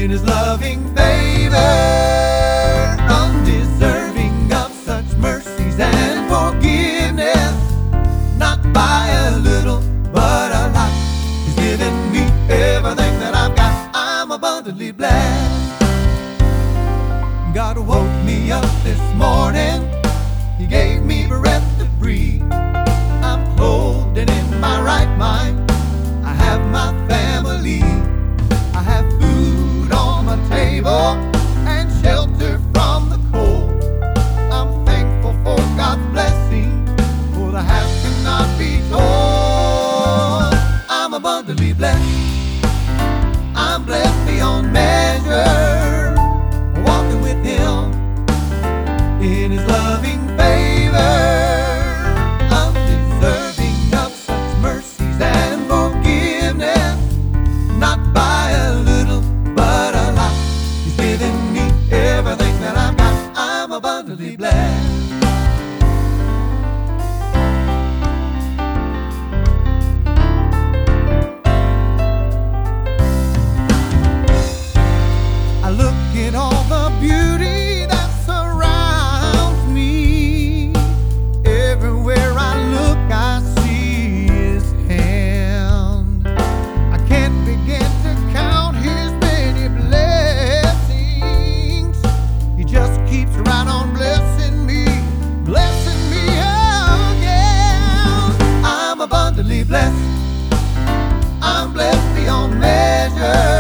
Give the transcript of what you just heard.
in His loving favor, undeserving of such mercies and forgiveness, not by a little but a lot. He's given me everything that I've got. I'm abundantly blessed. God woke me up this morning. He gave me breath to breathe. I'm clothed and in my right mind. I have my family. I have food on my table and shelter from the cold. I'm thankful for God's blessing, for the half cannot be told. I'm abundantly blessed. I'm blessed beyond measure, walking with Him in His loving favor, undeserving of such mercies and forgiveness, not by a little but a lot. He's given me everything that I've got. I'm abundantly blessed. I look at all the beauty that surrounds me. Everywhere I look, I see His hand. I can't begin to count His many blessings. He just keeps right on blessing me again. I'm abundantly blessed. I'm blessed beyond measure.